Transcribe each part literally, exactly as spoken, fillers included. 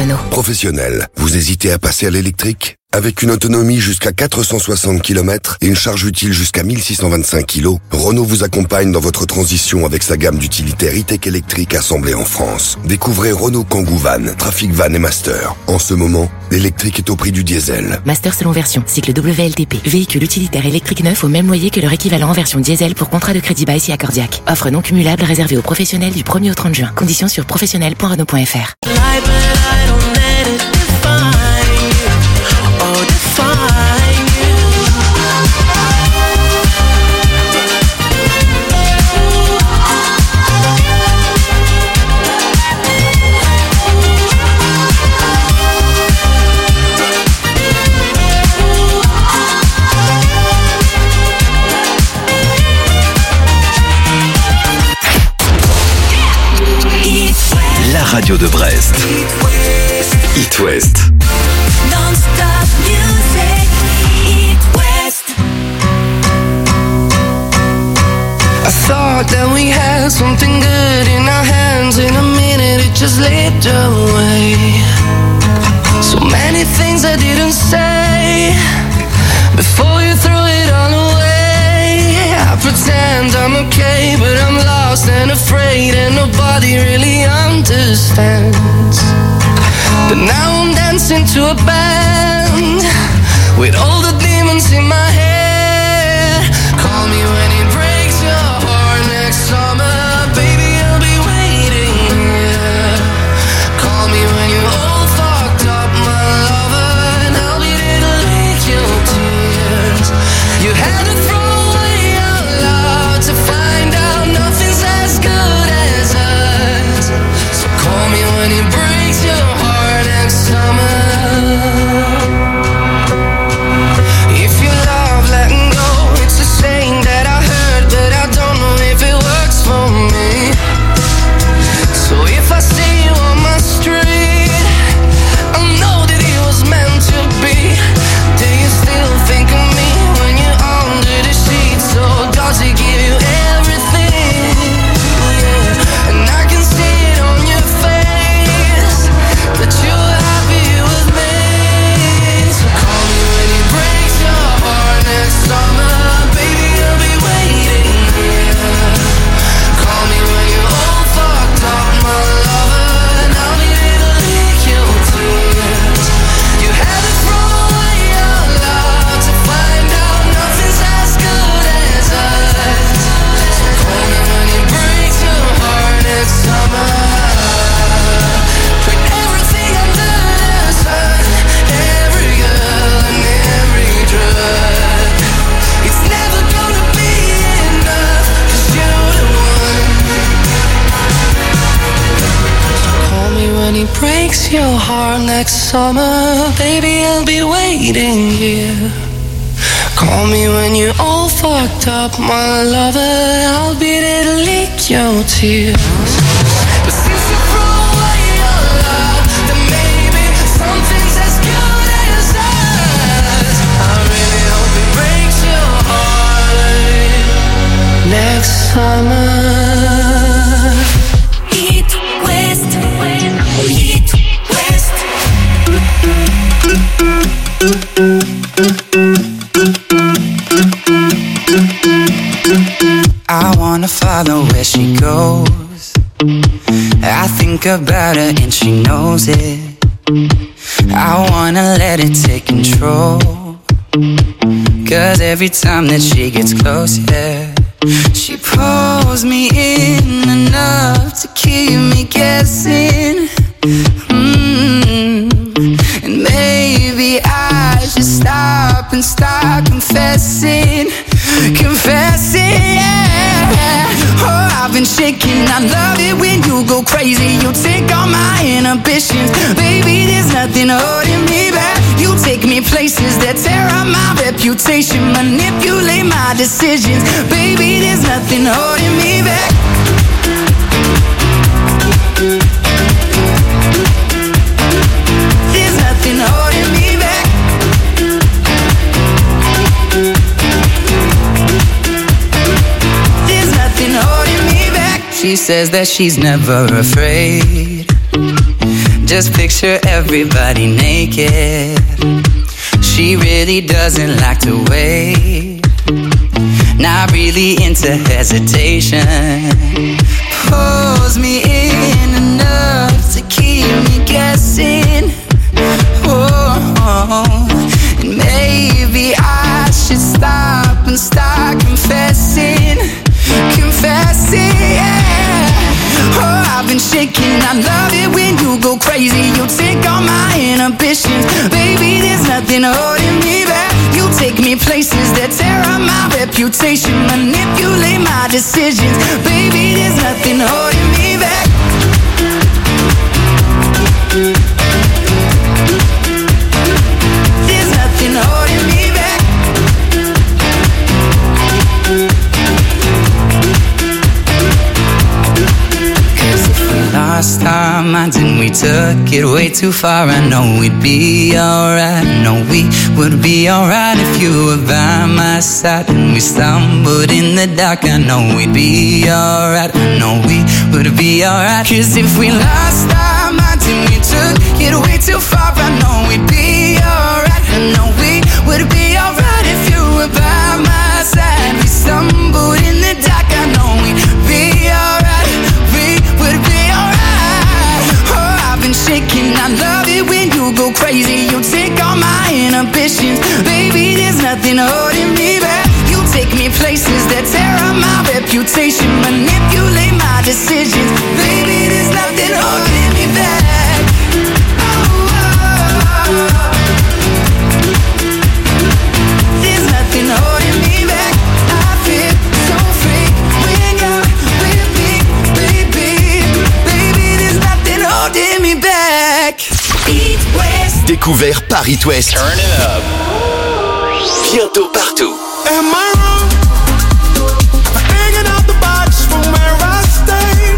Renault. Professionnel, vous hésitez à passer à l'électrique ? Avec une autonomie jusqu'à quatre cent soixante kilomètres et une charge utile jusqu'à mille six cent vingt-cinq kilos, Renault vous accompagne dans votre transition avec sa gamme d'utilitaires e-tech électriques assemblés en France. Découvrez Renault Kangoo Van, Trafic Van et Master. En ce moment, l'électrique est au prix du diesel. Master selon version, cycle W L T P. Véhicule utilitaire électrique neuf au même loyer que leur équivalent en version diesel pour contrat de crédit bail si accordiaque. Offre non cumulable réservée aux professionnels du premier au trente juin. Conditions sur professionnel point renault point f r. La radio de Brest. It West. Non-stop music. It West. I thought that we had something good in our hands. In a minute it just slipped away. So many things I didn't say before you threw it all away. I pretend I'm okay, but I'm lost and afraid, and nobody really understands. But now I'm dancing to a band with all the demons in my head. Call me when it breaks your heart next summer, baby, I'll be waiting here. Call me when you're all fucked up, my lover, and I'll be there to lick your tears. You had to throw away our love to find out nothing's as good as us. So call me when it breaks your heart next summer. If you love letting go, it's a saying that I heard, but I don't know if it works for me. So if I see you on my street, I know that it was meant to be. Do you still think of me when you're under the sheets? Or does it give you everything? Yeah. And I can see it on your face that you're happy with me. So call me when it breaks your heart next summer, baby, I'll be waiting here. Call me when you're all fucked up, my lover, and I'll be there to lick your tears. You had to throw away your love to find out nothing's as good as us. So call me when it breaks your heart next summer. Put everything under the sun, every girl and every drug. It's never gonna be enough, 'cause you're the one. So call me when it breaks your heart next summer, baby, I'll be waiting here. Call me when you're all fucked up, my lover, I'll be there to lick your tears. But since you threw away your love, then maybe something's as good as us. I really hope it breaks your heart next summer. It West. It West. I wanna follow where she goes. I think about her and she knows it. I wanna let it take control, 'cause every time that she gets close, yeah, she pulls me in enough to keep me guessing. mm. And maybe I should stop and start confessing. Confessing, yeah. Oh, I've been shaking. I love it when you go crazy. You take all my inhibitions. Baby, there's nothing holding me back. You take me places that tear up my reputation, manipulate my decisions. Baby, there's nothing holding me back. There's nothing holding me back. There's nothing holding me back. She says that she's never afraid. just picture everybody naked. She really doesn't like to wait. Not really into hesitation. Pulls me in enough to keep me guessing. Oh, and maybe I should stop and start confessing. Confessing, yeah. Oh, I've been shaking. I love it when you go crazy. You take all my inhibitions. Baby, there's nothing holding me back. You take me places that tear up my reputation. Manipulate my decisions. Baby, there's nothing holding me back. There's nothing holding me back. Lost our minds and we took it way too far. I know we'd be alright. I know we would be alright if you were by my side. And we stumbled in the dark. I know we'd be alright. I know we would be alright. Cause if we lost our minds and we took it way too far, I know we'd be alright. I know we would be alright if you were by my side. We stumbled in the dark. I know we'd be alright. We would be shaking. I love it when you go crazy. You take all my inhibitions. Baby, there's nothing holding me back. You take me places that tear up my reputation. Manipulate my decisions. Baby, there's nothing holding me back. Oh, oh, oh. There's nothing holding me back. I feel so free when you're with me, baby. Baby, there's nothing holding me back. It West. Découvert par It West. Turn it up. Bientôt partout. Am I wrong for thinking out the box from where I stay?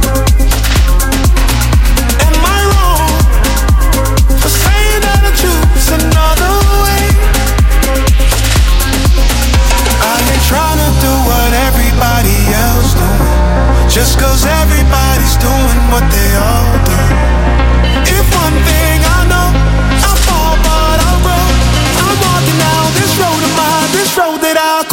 Am I wrong for saying that I choose another way? I ain't trying to do what everybody else doing, just cause everybody's doing what they all do. If one thing I know, I fall but I grow. I'm walking down this road of mine, this road that I'll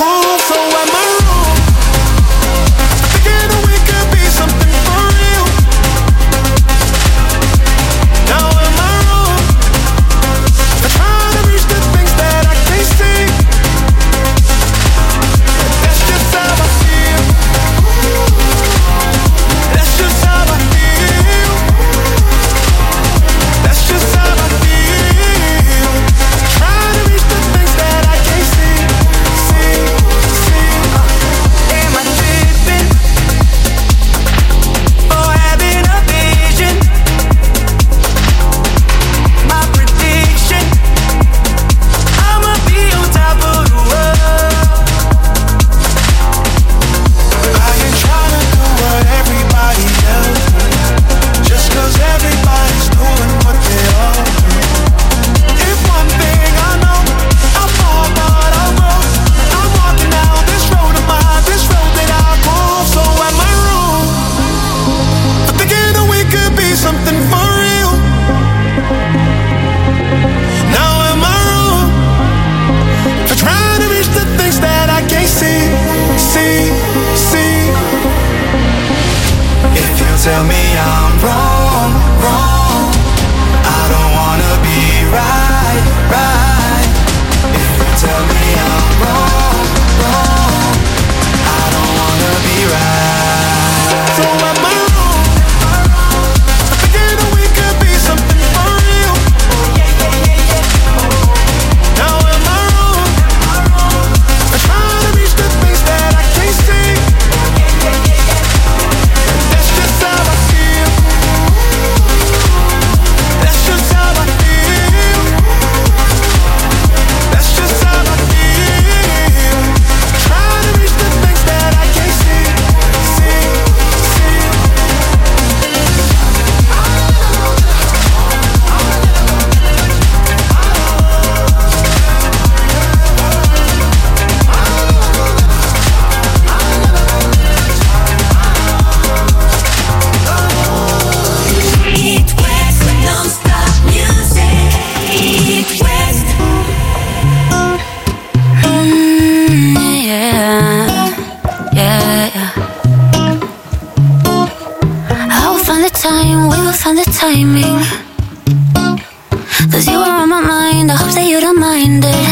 timing. Cause you were on my mind, I hope that you don't mind it.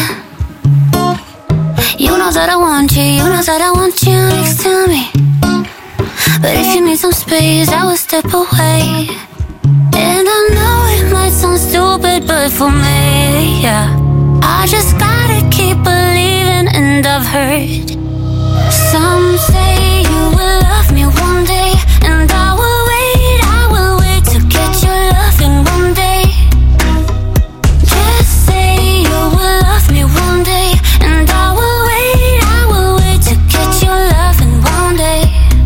You know that I want you, you know that I want you next to me. But if you need some space, I will step away. And I know it might sound stupid, but for me, yeah, I just gotta keep believing. And I've heard some say you will love me one day, and I will wait, I will wait to get your loving one day. Just say you will love me one day, and I will wait, I will wait to get your loving one day.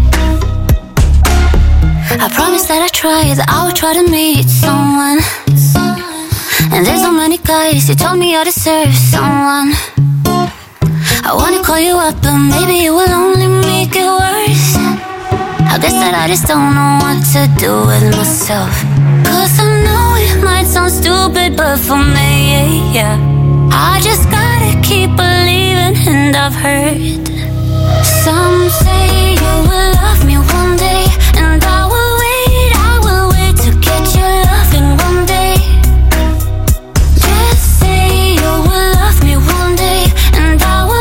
I promise that I try, that I will try to meet someone. And there's so many guys, you told me I deserve someone. I wanna call you up, but maybe it will only make it worse. I guess that I just don't know what to do with myself. Cause I know it might sound stupid, but for me, yeah, I just gotta keep believing. And I've heard some say you will love me one day, and I will wait, I will wait to get your loving one day. Just say you will love me one day, and I will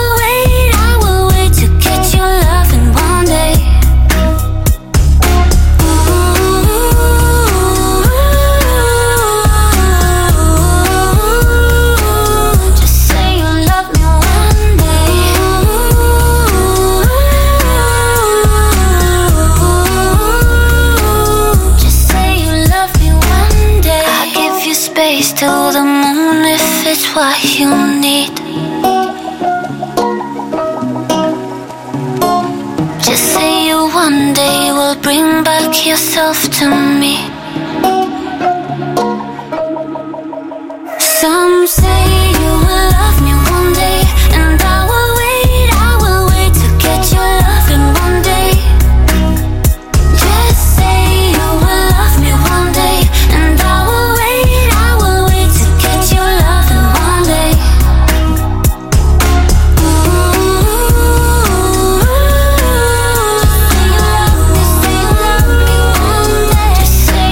to the moon if it's what you need. Just say you one day will bring back yourself to me. Some say you will love me one day, and I will wait, I will wait to get your loving one day. Just say you will love me one day, and I will wait, I will wait to get your loving one day. Ooh, just say you love me, say you love me one day. Just say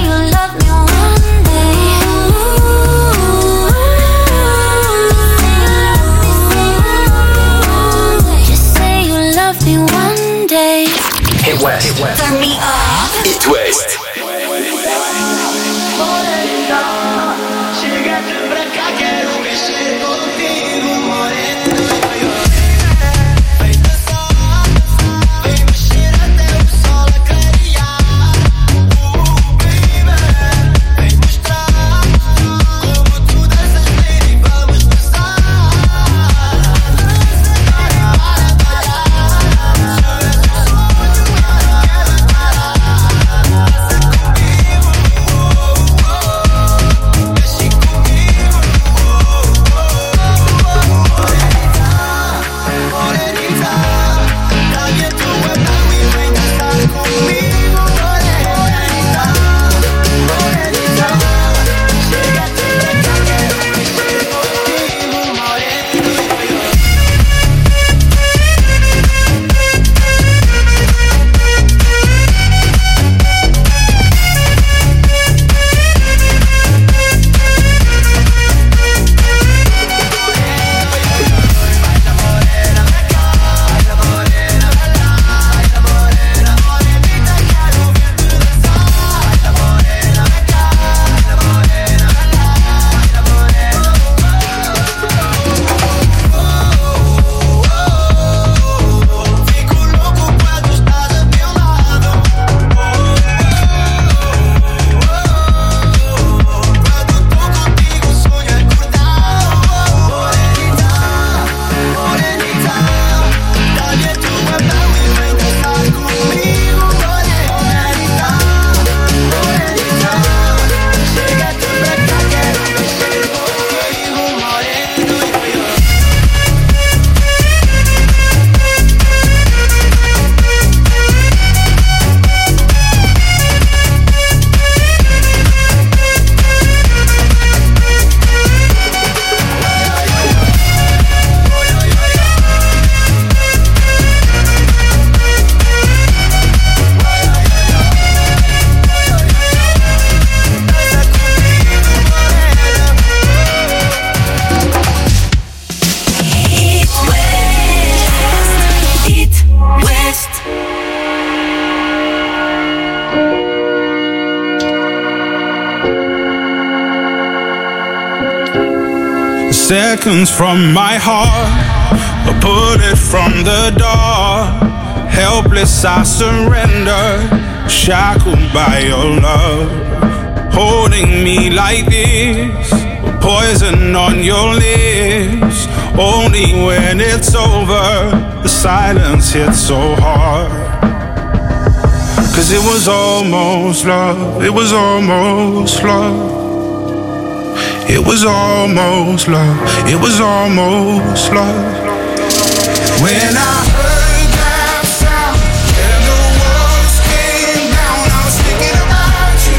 Seconds from my heart, a bullet from the dark. Helpless I surrender, shackled by your love. Holding me like this, poison on your lips. Only when it's over, the silence hits so hard. Cause it was almost love, it was almost love. It was almost love, it was almost love. When I heard that sound and the walls came down, I was thinking about you,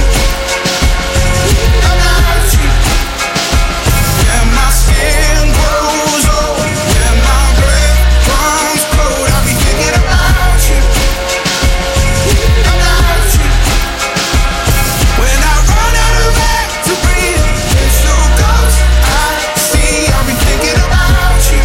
about you. When my skin grows old, when my breath comes cold, I'll be thinking about you, about you. When I run out of air to breathe, it's so close, I see, I'll be thinking about you,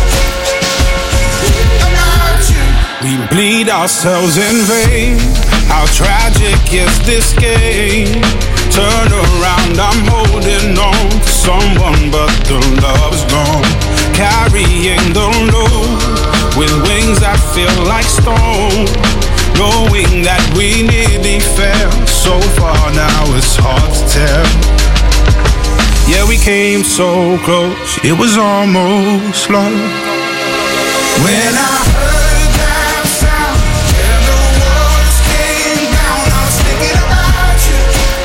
about you. We bleed ourselves in vain. How tragic is this game? Turn around, I'm holding on to someone, but the love's gone. Carrying the load with wings that feel like stone. Knowing that we nearly fell so far, now it's hard to tell. Yeah, we came so close, it was almost love. When I heard that sound and the walls came down, I was thinking about you,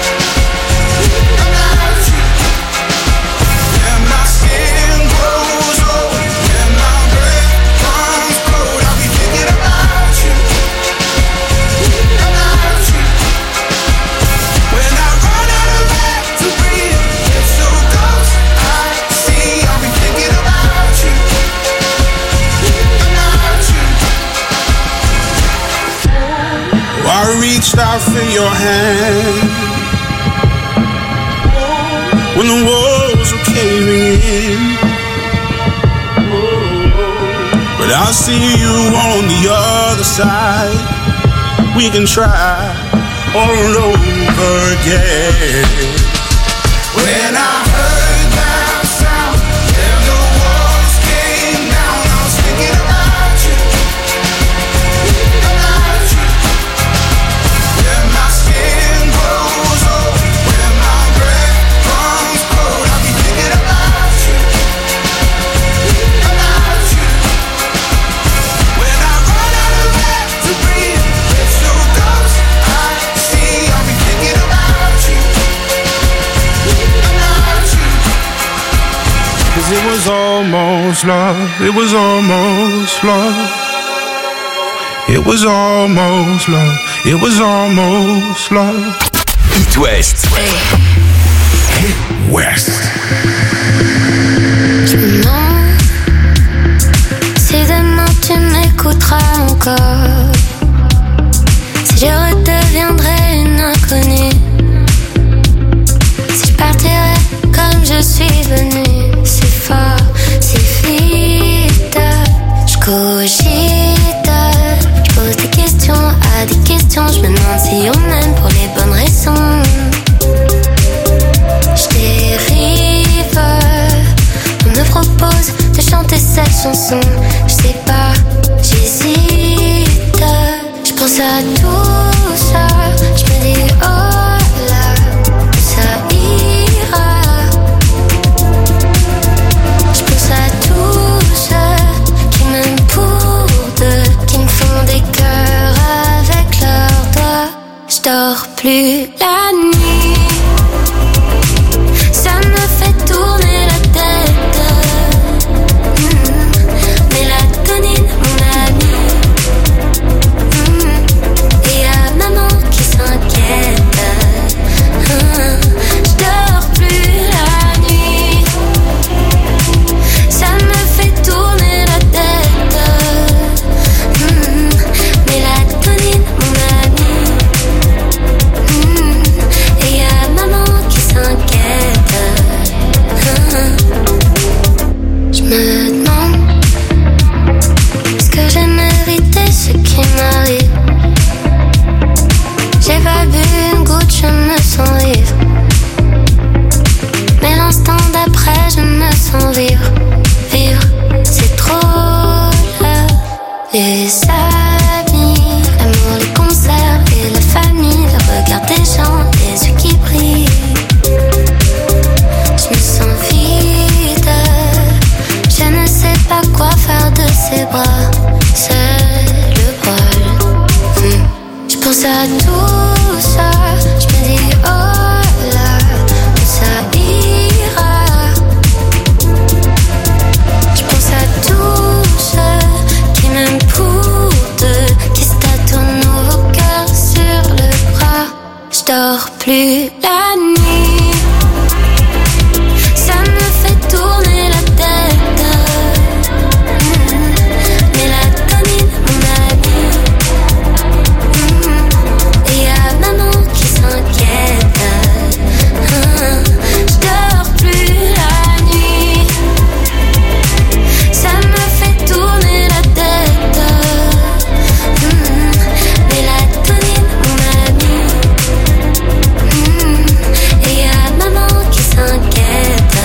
about you. When my skin grows old, when my breath comes cold, I'll be thinking about you, about you. When I run out of air to breathe, it's so close, I see, I'll be thinking about you, about you. I reached out for your hand when the walls were caving in, but I see you on the other side. We can try all over again. When I heard that sound and the walls came down, I was thinking about you, about you. When my skin grows old, when my breath comes cold, I'll be thinking about you, about you. When I run out of air to breathe, it's so close, I see, I'll be thinking about you, about you. Cause it was almost love, it was almost love. It was almost love, it was almost love. It West. West. Je me demande si demain tu m'écouteras encore, si je redeviendrai une inconnue, si je partirai comme je suis venue, si fort, si vite. Je cogite, je pose des questions à des questions, je me demande si on aime pour les bonnes raisons. Je dérive, on me propose de chanter cette chanson, je sais pas, j'hésite. Je pense à tout ça, je me dis oh là, ça ira. Je pense à tous ceux qui m'aiment pour deux, qui me font des cœurs avec leurs doigts. Je dors plus la nuit, ça me fait tourner la tête. Mmh. Mélatonine, mon ami. Mmh. Et y'a maman qui s'inquiète. Mmh. Je dors plus la nuit, ça me fait tourner la tête. Mmh. Mélatonine, mon ami. Mmh. Et y'a maman qui s'inquiète. Mmh. Je me demande, est-ce que j'ai mérité ce qui m'arrive? J'ai pas bu une goutte, je me sens vivre. Mais l'instant d'après, je me sens vivre. à tout ça, je me dis oh là, que ça ira. Je pense à tous ceux qui m'aiment pour deux, qui se tâtonnent nos cœurs sur le bras. Je dors plus la nuit, ça me fait tourner la tête. Mélatonine, mon ami. Et y'a maman qui s'inquiète. Je dors plus la nuit, ça me fait tourner la tête. Mélatonine, mon ami. Et y'a maman qui s'inquiète.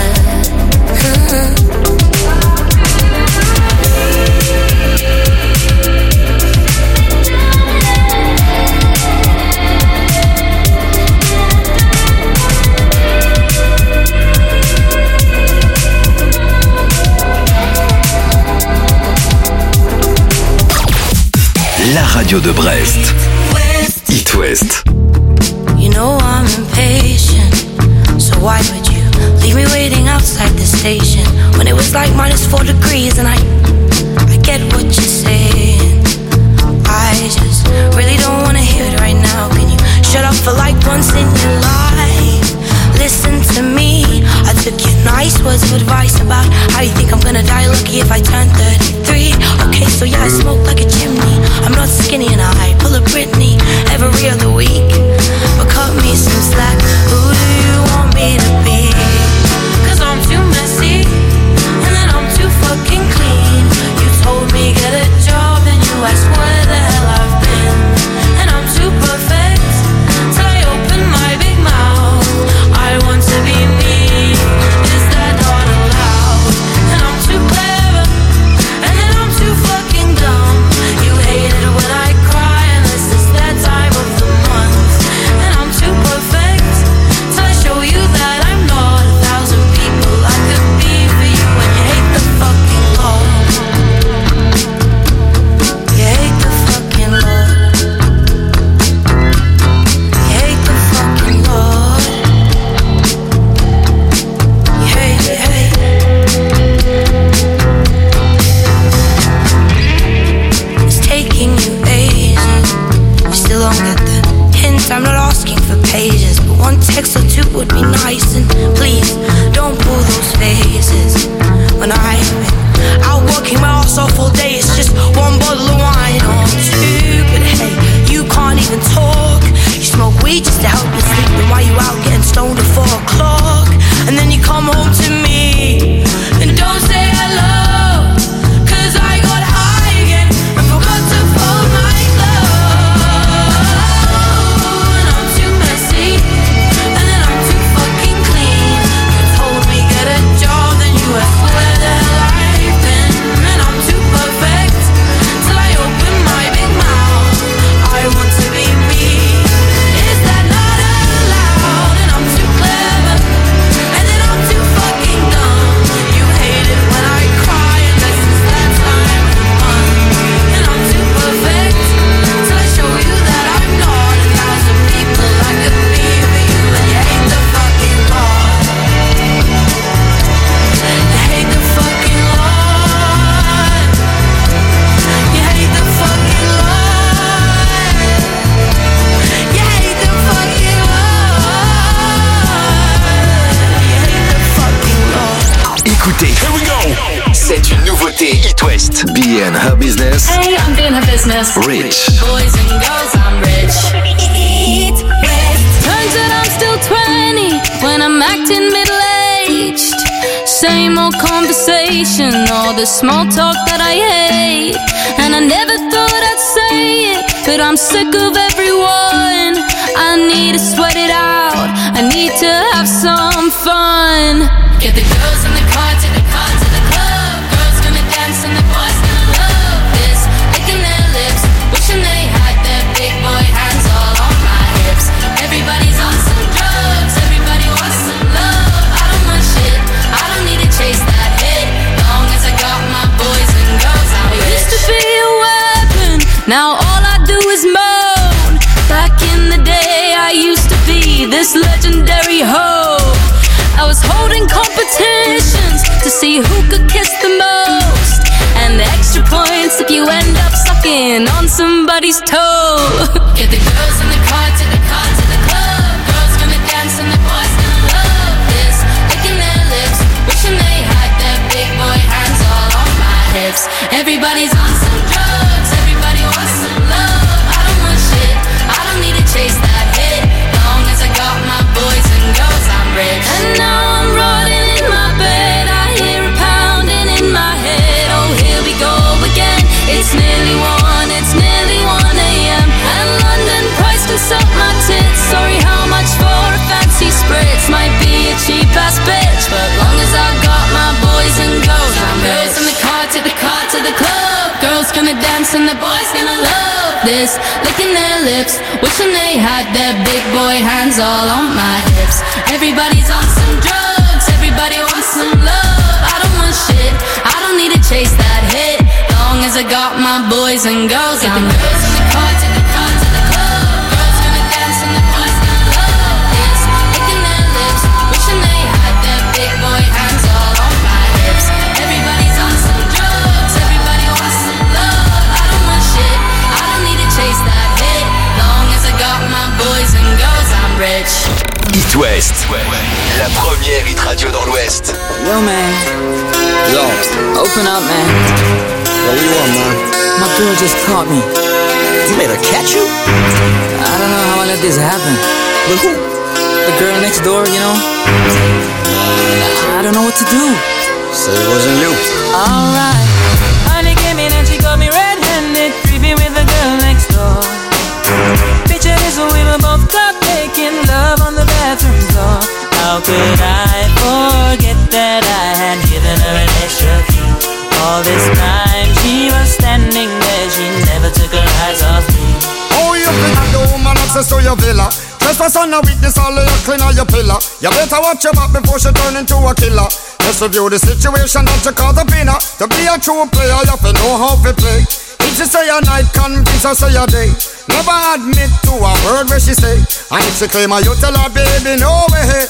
La radio de Brest. It West. You know I'm impatient, so why would you leave me waiting outside the station when it was like minus four degrees? And I, I get what you're saying. I just really don't wanna hear it right now. Can you shut up for like once in your life? Listen to me. I took your nice words of advice about how you think I'm gonna die lucky if I turn thirty-three. Okay, so yeah, I smoke like a chimney. I'm not skinny and I pull a Britney every other week. But cut me some slack. Who do you want me to be? Cause I'm too messy, and then I'm too fucking clean. You told me get a job, then you asked where the hell I've been. And I'm too perfect till I open my big mouth. I want to be me, is that not allowed? And I'm too clever, and then I'm too fucking dumb. You hate it when I cry, and this is that time of the month. And I'm too perfect till I show you that I'm not a thousand people I could be for you. And you hate the fucking law. You hate the fucking law. You hate the fucking law. You hate it, hate it. It's taking you ages. You still don't get the hint. I'm not asking for pages, but one text or two would be nice. And please don't pull those faces when I've been out working my ass off all day. It's just one bottle of wine or two. But hey, you can't even talk. You smoke weed just to help you sleep. Then why you out getting stoned at four o'clock? And then you come home to me and don't say hello. Cause I got high again and forgot to fold my clothes. And I'm too messy, and then I'm too fucking clean. You told me get a job, then you asked where the hell I've been. And I'm too perfect till I open my big mouth. I want to be me, is that not allowed? And I'm too clever, and then I'm too fucking dumb. You hate it when I cry, and this is that time of the month. And I'm too perfect till I show you that I'm not a thousand people I could be for you. And you hate the fucking law. You hate the fucking law. You hate the fucking law. You hate the fucking law. You hate the fucking law. Écoutez, here we go. C'est une nouveauté It West. Be in her business. Hey, I'm being her business. Rich. Boys and girls, I'm rich. It West. Turns out I'm still twenty when I'm acting middle-aged. Same old conversation, all the small talk that I hate. And I never thought I'd say it, but I'm sick of everyone. I need to sweat it out, I need to have some fun. Get the girls in the car, to the car, to the club. Girls gonna dance and the boys gonna love this. Licking their lips, wishing they had their big boy hands all on my hips. Everybody's on some drugs, everybody wants some love. I don't want shit, I don't need to chase that hit. Long as I got my boys and girls, I'm I rich. used to be a weapon, now all I do is moan. Back see who could kiss the most. And extra points if you end up sucking on somebody's toe. Get the girls in the car to the car to the club. Girls gonna dance and the boys gonna love this. Licking their lips, wishing they had their big boy hands all on my hips. Everybody's on some drugs, everybody wants some love. I don't want shit, I don't need to chase that hit. Long as I got my boys and girls, I'm rich. And now I'm rotting in my bed, I hear a pounding in my head. Oh, here we go again. It's nearly one, it's nearly one a.m. And London price can suck my tits. Sorry, how much for a fancy spritz? Might be a cheap ass bitch, but long as I got my boys and girls, I'm Girls in the car to the car to the club. Girls gonna dance and the boys gonna love this. Licking their lips, wishing they had their big boy hands all on my hips. Everybody's on some drugs, everybody wants some love. I don't want shit, I don't need to chase that hit. Long as I got my boys and girls, I'm girls in the car to the car to the club. Girls gonna dance and the boys gonna love this. Licking their lips, wishing they had their big boy hands all on my hips. Everybody's on some drugs, everybody wants some love. I don't want shit, I don't need to chase that hit. Long as I got my boys and girls, I'm rich. It West, la première hit radio dans l'Ouest. Yo man, Yo, open up man. what do you want, man? My girl just caught me. You made her catch you? I don't know how I let this happen. With who? The girl next door, you know. I don't know what to do. Say it wasn't you. Alright. Honey came in and she got me red-handed, creepy with the girl next door. Picture this when we were both caught making love on the bathroom floor. How could I forget that I had given her an extra key? All this time she was standing there, she never took her eyes off me. Oh, you think the woman access to your villa? Trespass on a weakness, all of your clean on your pillar. You better watch your back before she turn into a killer. Just review the situation that you call the winner. To be a true player, you have to know how to play. If she say a night, convince her say a day. Never admit to a word where she say. And if she claim her, you tell her, baby, no way.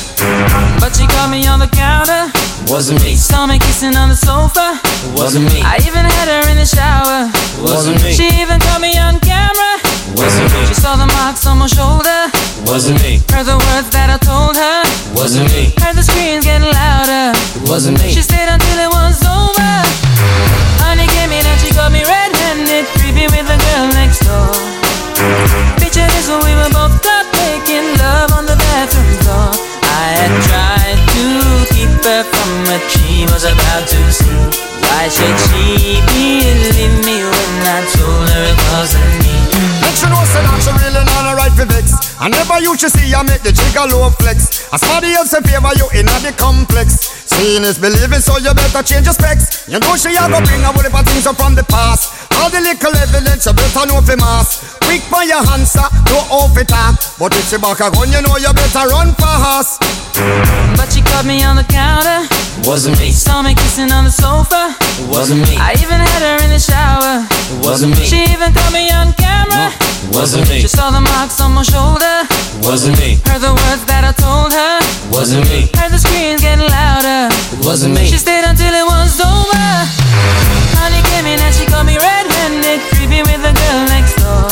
But she caught me on the counter. Wasn't me. Saw me kissing on the sofa. Wasn't me. I even had her in the shower. Wasn't me. She even caught me on camera. Wasn't me. She saw the marks on my shoulder. Wasn't me. Heard the words that I told her. Wasn't me. Heard the screams getting louder. Wasn't me. She stayed until it was over. Honey came in and she got me red-handed, creepy with the girl next door. Picture this when we were both caught making love on the bathroom floor. I had tried to keep her from what she was about to see. Why should she believe me when I told her it wasn't me? Make sure no say that she really not a right for vex. I never you should see I make the jigger low flex. As somebody else in favor you in the complex. Seeing is believing, so you better change your specs. You know she a go bring a whole heap of things up from the past. All the little evidence you better know for mass. Quick by your answer, no off it talk. But if she back a gun, you know you better run fast. But she caught me on the counter. Wasn't me. Saw me kissing on the sofa. Wasn't me. I even had her in the shower. Wasn't me. She even caught me on camera. Wasn't me. She saw the marks on my shoulder. Wasn't me. Heard the words that I told her. Wasn't me. Heard the screams getting louder. It wasn't me. She stayed until it was over. Honey came in and she got me red-handed, creepy with the girl next door.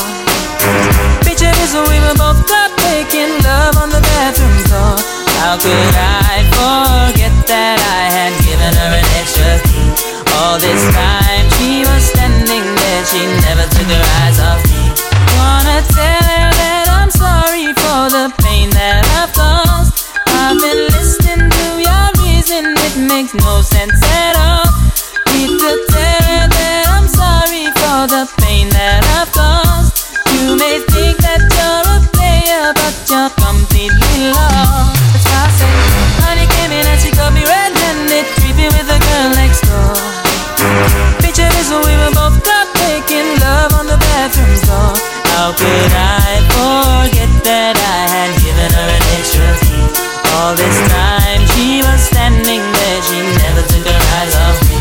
Picture this when we were both caught making love on the bathroom floor. How could I forget that I had given her an extra key? All this time she was standing there, she never took her eyes off me. Wanna tell her that I'm sorry for the pain that I've caused. I've been listening to your reason, it makes no sense at all. Need to tell her that I'm sorry for the pain that I've caused. You may think that you're a player, but you're completely lost. That's why I say, honey came in and she got me red-handed, creepy with the girl next door. Picture this when we were both caught making love on the bathroom floor. How could I forget that I had given her an extra key? All this time she was standing there, she never took her eyes off me.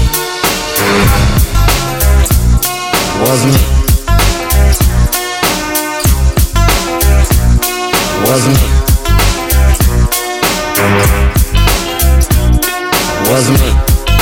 Wasn't me. Wasn't me. Wasn't me.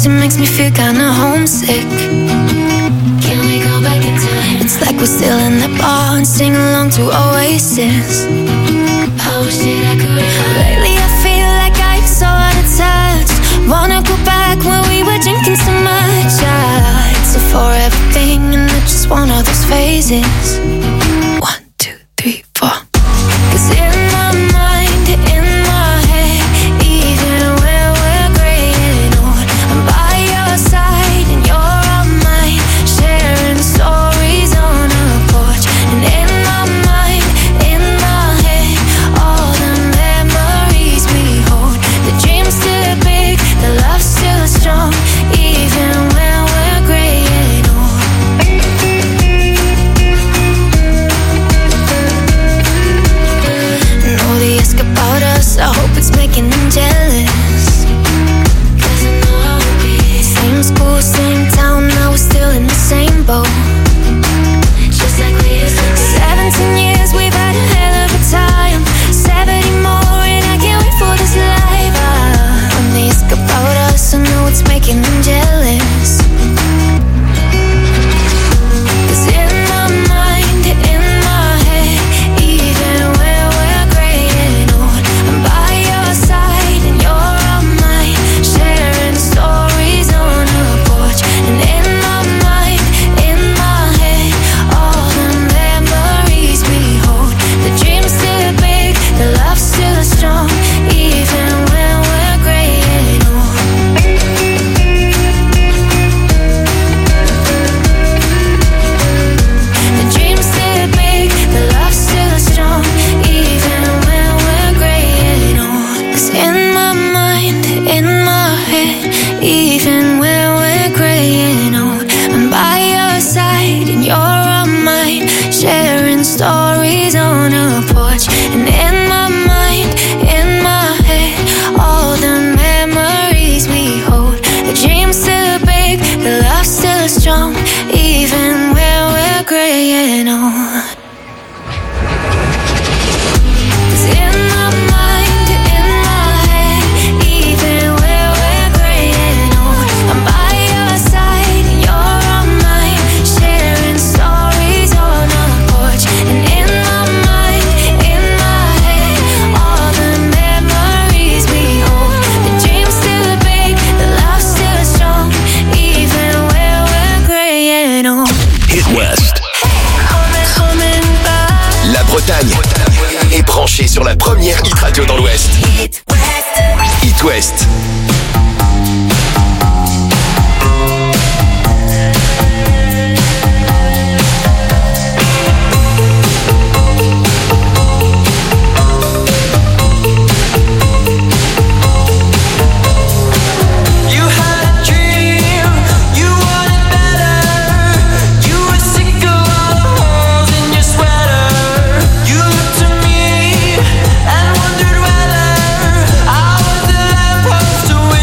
It makes me feel kinda homesick. Can we go back in time? It's like we're still in the bar and sing along to Oasis. I wish that I could. Lately I feel like I'm so out of touch. Wanna go back when we were drinking so much. Yeah, it's a forever thing and it's just one of those phases. One, two, three, four. Cause in my mind, in my head, even when we're graying old, I'm by your side and you're on mine, sharing stories on a porch. And in my mind, in my head, all the memories we hold. The dream's still big, the love's still strong, even when we're graying old. Know they ask about us, I hope it's making them jealous. Cause I know I will be. Same school, same town, now we're still in the same boat. Just like we used to be. Seventeen years, we've had a hell of a time. Seventy more and I can't wait for this life. Ah, when they ask about us, I know it's making them jealous. Cause in my mind, in my head, even when we're graying old, I'm by your side and you're on mine, sharing stories on a porch. And in my mind, in my head, all the memories we hold. The dream's still big, the love's still strong, even when we're graying old. The dream's still big, the love's still strong, even when we're graying old. Cause in my mind, in my head, even when we're graying old, I'm by your side and you're on mine, sharing stories on a porch. And in my mind, in my head, all the memories we hold. The dream's still big, the love's still strong, even when we're graying old. Cause in my mind, in my head, even when we're graying old, I'm by your side and you're on mine, sharing stories on a porch. And in my mind, in my head, all the memories we hold. The dream's still big, the love's still strong, even when we're graying old. Hit West. Coming back. La Bretagne est branchée sur la première hit radio dans l'Ouest. Hit West. Hit West. You had a dream, you wanted better. You were sick of all the holes in your sweater. You looked to me and wondered whether I was the lamppost to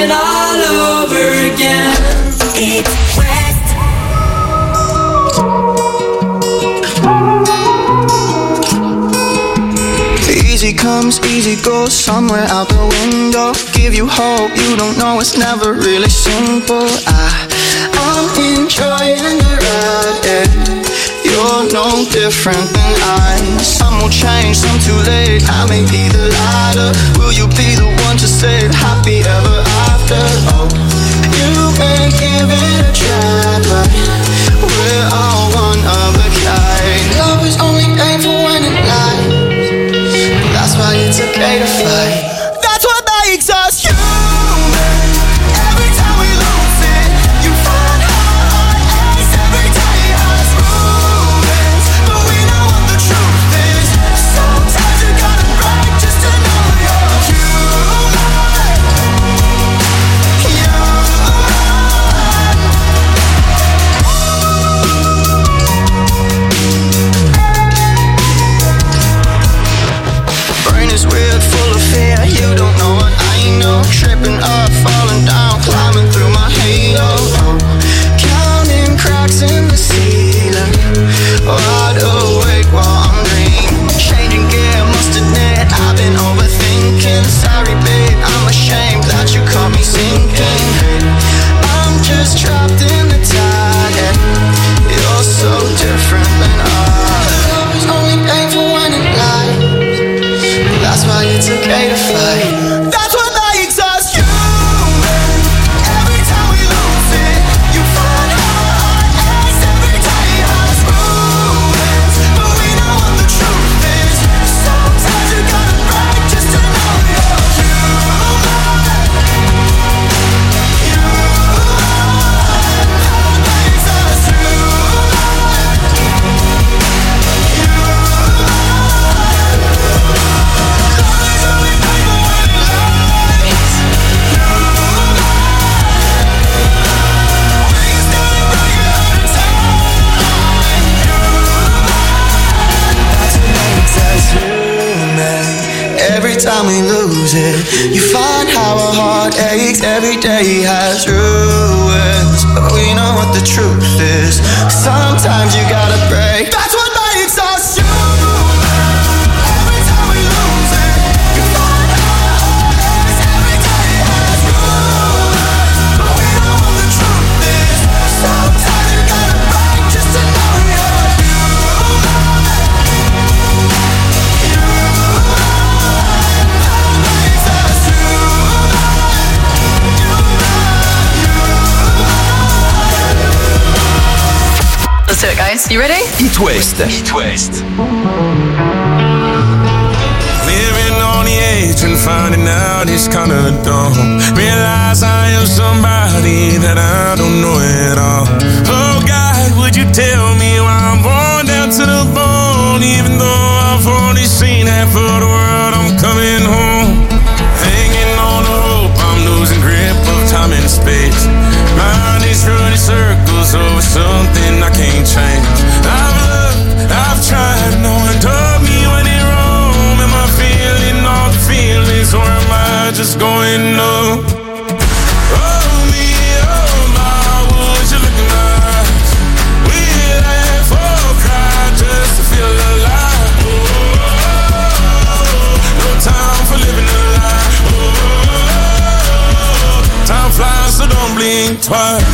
it all over again. It's West. Easy comes, easy goes, somewhere out the window. Give you hope, you don't know it's never really simple. I, I'm enjoying the ride, yeah. You're no different than I. Some will change, some too late. I may be the lighter. Will you be the one to say happy ever after? Oh, you may give it a try, but we're all one of a kind. Love is only painful when it lies. That's why it's okay to fight. That's what makes us human. Every time we lose it, you find hard aches. Every day has rumors, but we know what the truth is. Sometimes you gotta break just to know you're human. Brain is weird, full of fear. You don't know what I know. Tripping up, falling down, climbing through my halo. Oh, counting cracks in the ceiling. Wide awake while I'm dreaming. Changing gear, must admit I've been overthinking. Sorry, babe, I'm ashamed that you caught me sinking. I'm just trapped in the tide, yeah. You're so different than I. Love is only painful when it lies. That's why it's okay to fight. That's what makes us human. Every time we lose it, you find hard aches. Every day has rumors, but we know what the truth is. Sometimes you gotta break just to know you're human. Human. That makes us human. Every time we lose it, you find how our heart aches. Every day has ruins, but we know what the truth is. Sometimes you gotta break. That's what makes us human. Every time we lose it, you find how our heart aches. Every day has ruins, but we know what the truth is. Sometimes you gotta break just to know you're human. Let's do it, guys. You ready? It West. It West. Living on the edge and finding out it's kinda dumb. Realize I am somebody that I don't know at all. Oh God, would you tell me why I'm born down to the bone? Even though I've only seen half of the world, I'm coming home. Hanging on the hope, I'm losing grip of time and space. Mind is running circles over something I can't change. I've loved, I've tried, no one told me when it wrong. Am I feeling all the feelings, or am I just going numb? Oh me, oh my, would you look in my eyes? We laugh or cry just to feel alive. Oh, no time for living a lie. Oh, time flies, so don't blink twice.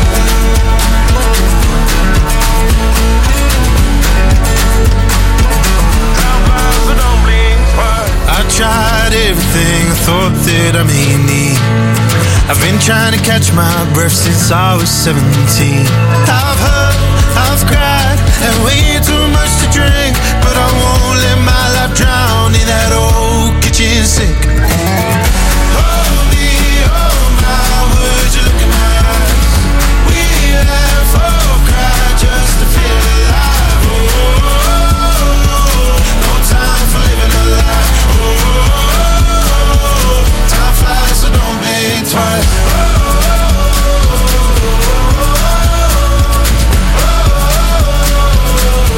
I tried everything I thought that I may need. I've been trying to catch my breath since I was seventeen. I've hurt, I've cried, and way too much to drink, but I won't let my life drown in that old kitchen sink. Oh me, oh my, would you look in my eyes? We laugh or cry just to feel alive. Oh, no time for living a lie. Time flies, so don't blink twice. Oh,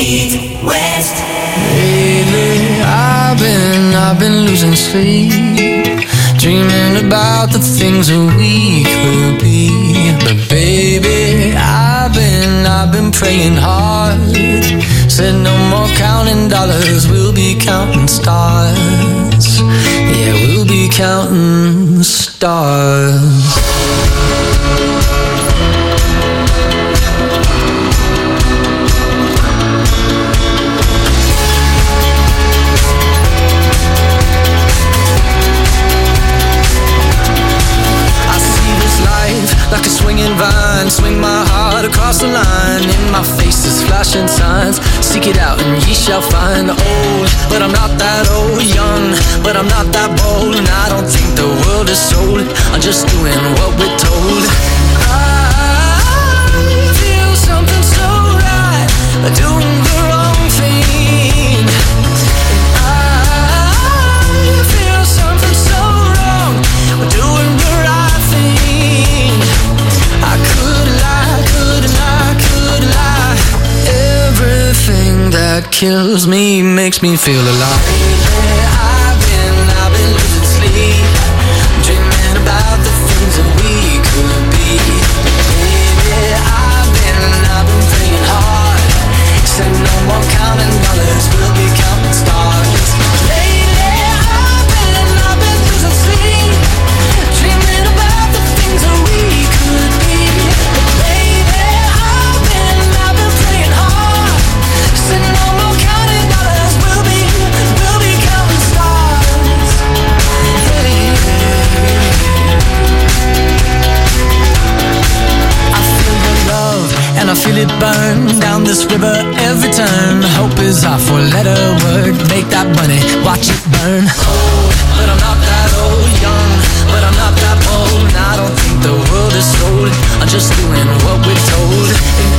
It West. Lately, I've been, I've been losing sleep, dreaming about the things that we could be. But baby, I've been, I've been praying hard. Said no more counting dollars, we'll be counting stars. Yeah, we'll be counting stars. Like a swinging vine, swing my heart across the line. In my face is flashing signs. Seek it out and ye shall find. Old, but I'm not that old. Young, but I'm not that bold. And I don't think the world is sold. I'm just doing what we're told. I feel something so right, doing the wrong thing. And I feel something so wrong, doing the right thing. I could lie, could lie, could lie. Everything that kills me makes me feel alive. I've been, I've been losing sleep, dreaming about the things that we could be. Baby, I've been, I've been praying hard. Said no more counting dollars, we'll be counting stars. Lately, I've been, I've been losing sleep, dreaming about the things that we could be. And I feel it burn down this river every turn. Hope is our four-letter word. Make that money, watch it burn. Old, but I'm not that old. Young, but I'm not that bold. And I don't think the world is sold. I'm just doing what we're told. And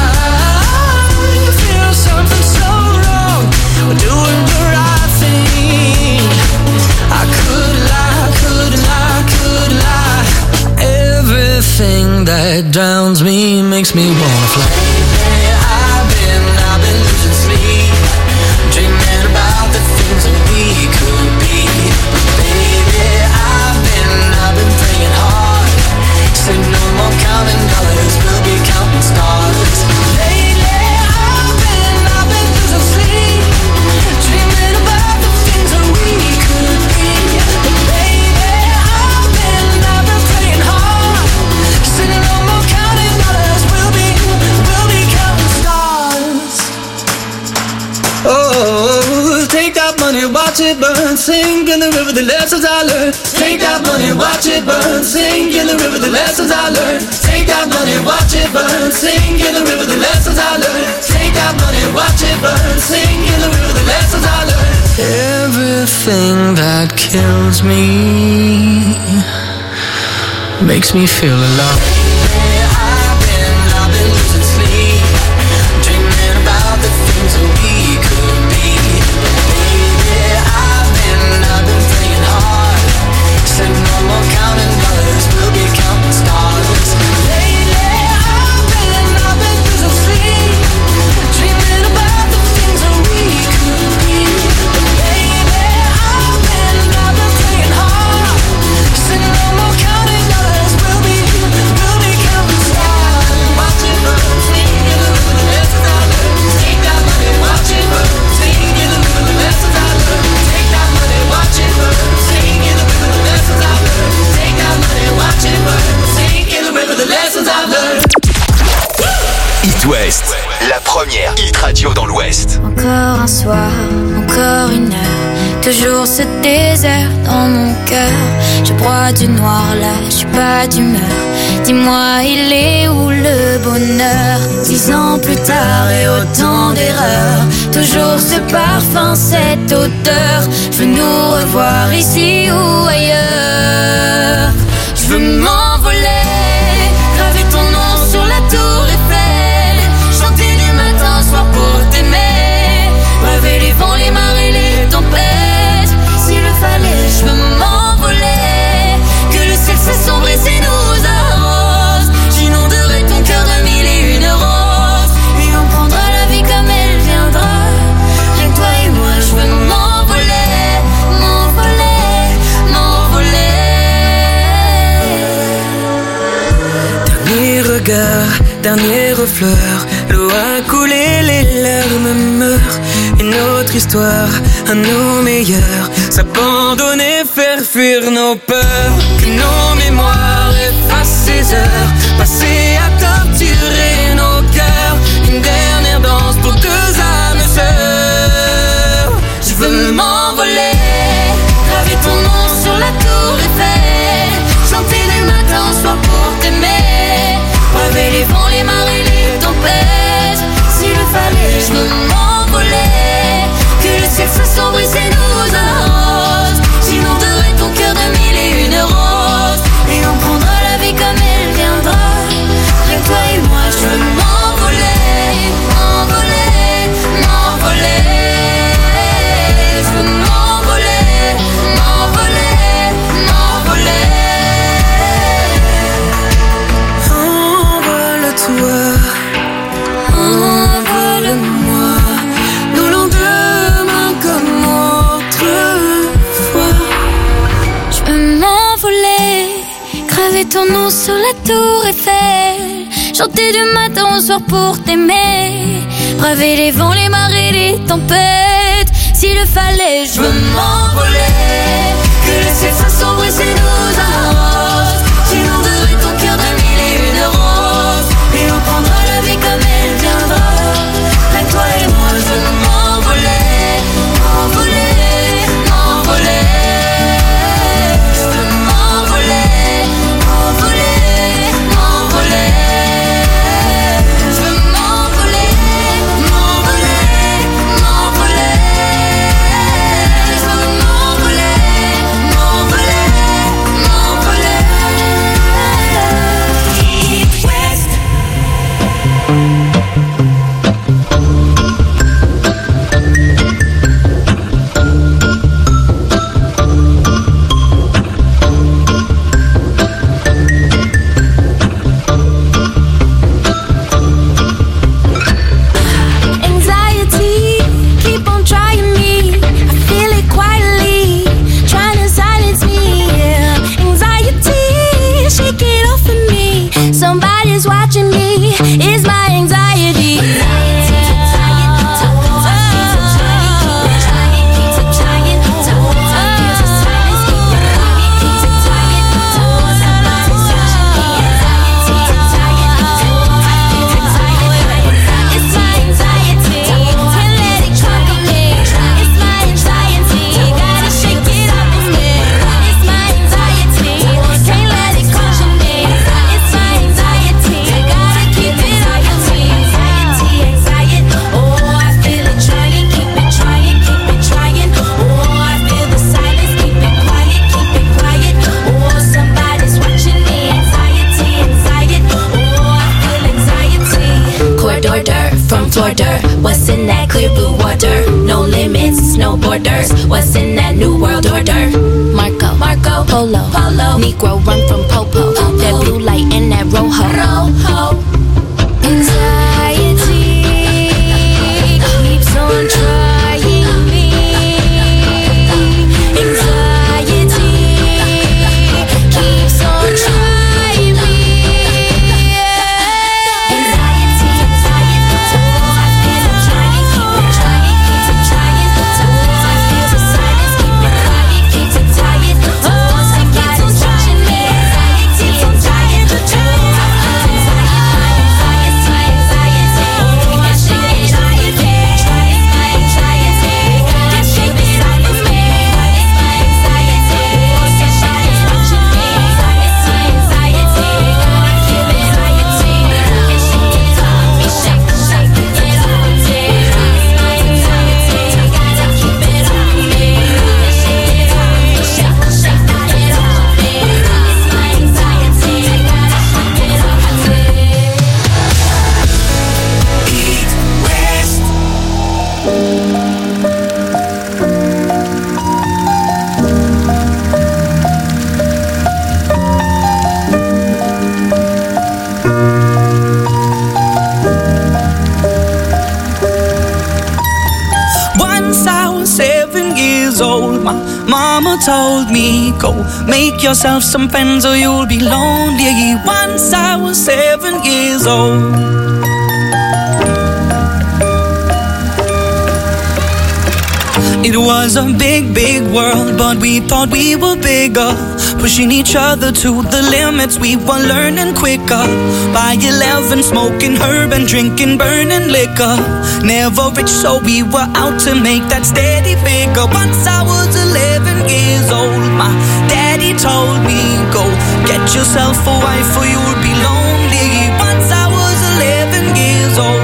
I feel something so wrong. We're doing the right thing. I could lie, could lie, could lie. Everything that drowns me makes me wanna fly. I've been, I've been losing sleep, dreaming about the things that we could be. Baby, I've been, I've been praying hard. Said no more counting dollars, we'll be counting stars. Lately, I've been, I've been losing sleep, dreaming about the things that we could be. Baby, I've been, I've been praying hard. Said no more counting dollars, we'll be, we'll be counting stars. Oh, take that money, watch it burn, sink in the river, the lessons I learned. Take that money, watch it burn, sink in the river, the lessons I learned. Take that money, watch it burn, sink in the river, the lessons I learned. Take that money, watch it burn, sink in the river, the lessons I learned. Everything that kills me makes me feel alive. I've been, I've been losing sleep, dreaming about the things that we could be. Baby, I've been, I've been praying hard. Said no more counting dollars, we'll be counting stars. Lately, I've been, I've been losing sleep, dreaming about the things that we could be. Baby, I've been, I've been praying hard. Said no more counting dollars, we'll be, we'll be counting stars. Watch it burn, sing in the river, the lessons I learned. Take that money, watch it burn, sing in the river, the lessons I learned. Take that money, watch it burn, sing in the river, the lessons I learned. Take that money, watch it burn, sing in the river, the lessons I learned. It West, la première hit radio dans l'Ouest. Encore un soir, encore une heure, toujours ce désert dans mon cœur. Je broie du noir là, je suis pas d'humeur. Dis-moi, il est où le bonheur? Dix ans plus tard et autant d'erreurs, toujours ce parfum, cette odeur. Je veux nous revoir ici ou ailleurs. Je veux m'envoler, graver ton nom sur la tour Eiffel, chanter du matin au soir pour t'aimer, braver les vents, les marées, les tempêtes. S'il le fallait, je veux m'envoler, que le ciel s'assombrisse et nous arrose. J'inonderai ton cœur de mille et une roses, et on prendra la vie comme elle vient fleurs, l'eau a coulé, les larmes meurent. Une autre histoire, à nos meilleurs, s'abandonner, faire fuir nos peurs. Que nos mémoires effacent ces heures passées à torturer nos cœurs. Une dernière danse pour deux âmes sœurs. Je veux m'envoler, graver ton nom sur la tour Eiffel, chanter du matin au soir pour t'aimer, braver les vents, les marées, les tempêtes. S'il le fallait, je veux m'envoler, que le ciel s'assombrisse et nous arrose. J'inonderai ton cœur de mille et une roses, et on prendra la vie comme elle viendra. Rien que toi et moi, je veux m'envoler, m'envoler, m'envoler. Je veux m'envoler, m'envoler, m'envoler. Envole-toi, envole-moi, nos lendemains comme autrefois. Je veux m'envoler, graver ton nom sur la tour Eiffel, chanter du matin au soir pour t'aimer, braver les vents, les marées, les tempêtes. S'il le fallait, je veux m'envoler, que le ciel s'assombrisse et nous arrose. J'inonderai ton cœur de mille et une roses, et on prendra la vie comme elle viendra. Avec toi et moi, je veux m'envoler, m'envoler, m'envoler. Je veux m'envoler, m'envoler, m'envoler. Je veux m'envoler, m'envoler, m'envoler. Je veux m'envoler, m'envoler, m'envoler. East West. Anxiety, keep on trying me. I feel it quietly, trying to silence me. Yeah. Anxiety, shake it off of me. Somebody's watching me. It's my anxiety. It's my anxiety, can't let it conquer me. It's my anxiety, gotta shake it off of me. It's my anxiety, can't let it conquer me. It's my anxiety, gotta keep it on your team. Anxiety, anxiety, oh I feel it trying, keep it trying, keep it trying. Oh I feel the silence, keep it quiet, keep it quiet. Oh somebody's watching me. Anxiety, anxiety, oh I feel anxiety. Corridor dirt from floor dirt. What's in that clear blue water? No limits, no borders. What's in that new world order? Marco, Marco, Polo, Polo. Negro run from Popo. That blue light in that Rojo. Rojo. Anxiety keeps on trying me. Anxiety keeps on trying me. Anxiety, anxiety, oh I feel it trying, keep it trying, keep it trying. Oh I feel the silence, keep it quiet, keep it tired. Oh somebody's watching me. Anxiety, anxiety, oh I feel anxiety, anxiety, oh I shake it off of me. It's my anxiety, gotta shake it off of me. It's my anxiety, oh somebody's watching me. Anxiety, anxiety, gotta keep it anxiety, and shake it off me, shake, shake it off me. It's my anxiety, gotta keep it on me, and shake it off me, shake, shake it off me. It's my anxiety, gotta shake it off me. East West. Once I was seven years old, my mama told me, go make yourself some friends or you'll be lonely. Once I was seven years old. It was a big, big world, but we thought we were bigger. Pushing each other to the limits, we were learning quicker. By eleven, smoking herb and drinking burning liquor. Never rich, so we were out to make that steady figure. Once I was eleven years old, my daddy told me, go get yourself a wife or you'll be lonely. Once I was eleven years old.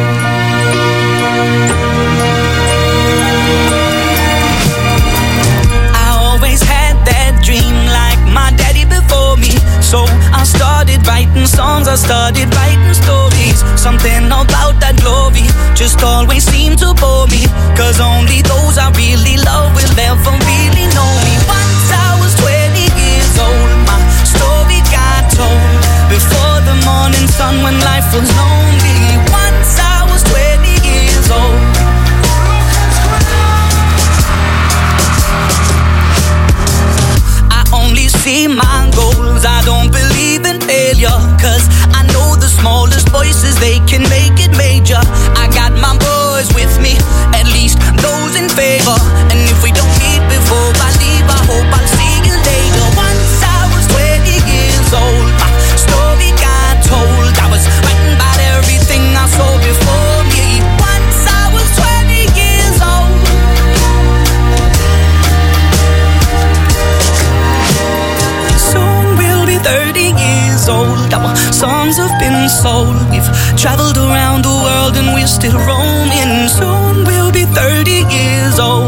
So I started writing songs, I started writing stories. Something about that glory just always seemed to bore me. Cause only those I really love will ever really know me. Once I was twenty years old, my story got told. Before the morning sun when life was lonely. Once I was twenty years old. I only see my goals, I don't believe in failure. Cause I know the smallest voices, they can make it major. I got my boys with me, at least those in favor. And if we don't meet before I leave, I hope I'll see you later. Once I was twenty years old, my story got told. I was writing about everything I saw before me. Once I was twenty years old. thirty years old, our songs have been sold. We've traveled around the world and we're still roaming. Soon we'll be thirty years old.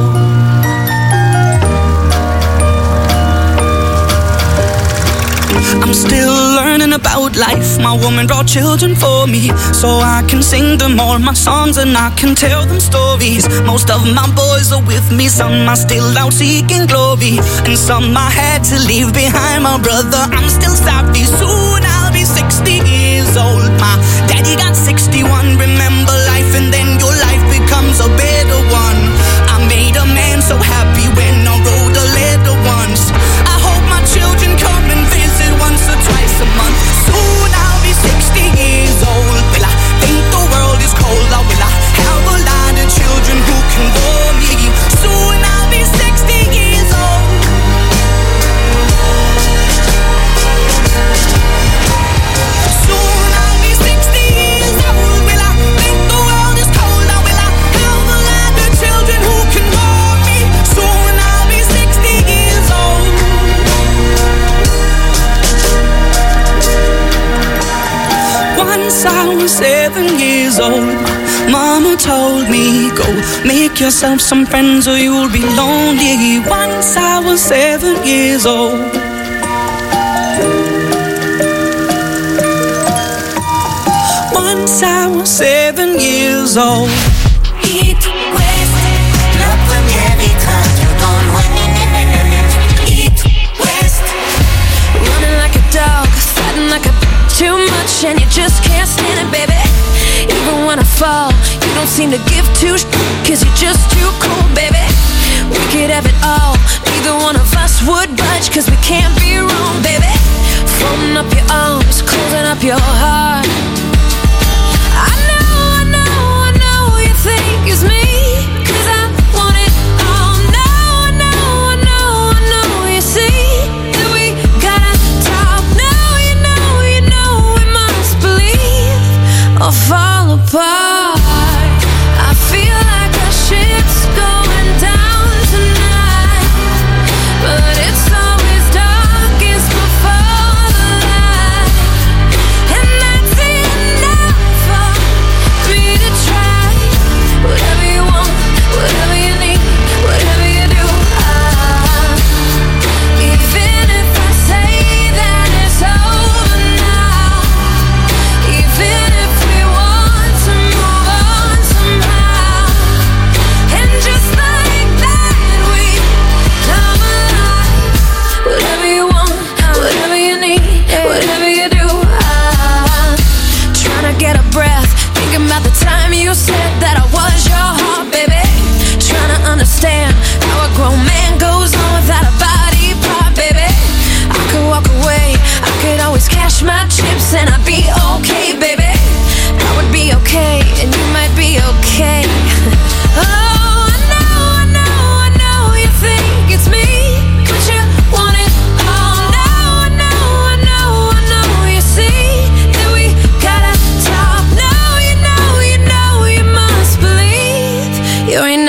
I'm still learning about life. My woman brought children for me, so I can sing them all my songs and I can tell them stories. Most of my boys are with me, some are still out seeking glory, and some I had to leave behind. My brother, I'm still savvy. Soon I'll be sixty years old. My daddy got sixty-one. Remember life and then your life becomes a better one. I made a man so happy when I wrote a letter once. I hope my children come and visit once or twice a month. Soon I'll be sixty years old. Will I think the world is cold, or will I have a lot of children who can bore me? Soon I'll be sixty years old. Soon I'll be sixty years old. Will I think the world is cold, or will I have a lot of children who can bore me? Soon I'll be sixty years old. Once I was seven years old, Mama told me, go make yourself some friends or you'll be lonely. Once I was seven years old. Once I was seven years old. Eat West, la première étrange dans loin. Eat West, running like a dog, fighting like a too much and you just can't stand it, baby. Even when I fall, you don't seem to give two sh- cause you're just too cool, baby. We could have it all, neither one of us would budge, cause we can't be wrong, baby. Folding up your arms, closing up your heart. I know, I know, I know you think it's me, cause I want it all. No, I know, I know, I know you see that we gotta talk. No, you know, you know we must believe or fall apart. I feel like our ship's going down tonight, but it's always darkest before the light, and that's the end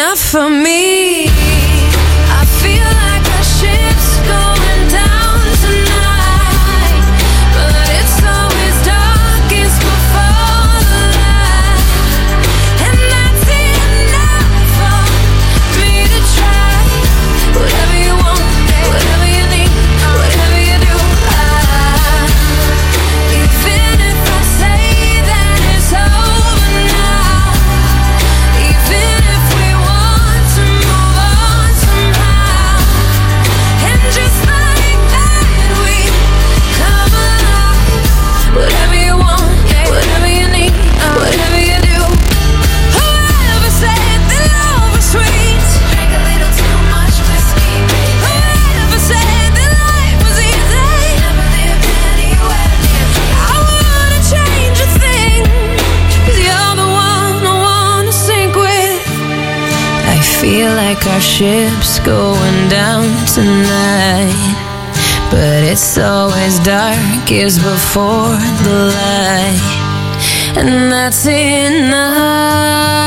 enough for me. I feel like our ship's going down tonight, but it's always darkest before the light, and that's enough for me to try. Whatever you want, whatever you need, whatever you do, I, even if I say that it's over now, even if we want to move on somehow, and just like that we come alive. Whatever you want, whatever you need, whatever you do. Whoever said that love was sweet, drank a little too much whiskey, baby. Whoever said that life was easy, never lived anywhere near me. I wouldn't change a thing, 'cause you're the one I wanna sink with. I feel like our ship's going down tonight, but it's always darkest before the light, and that's enough.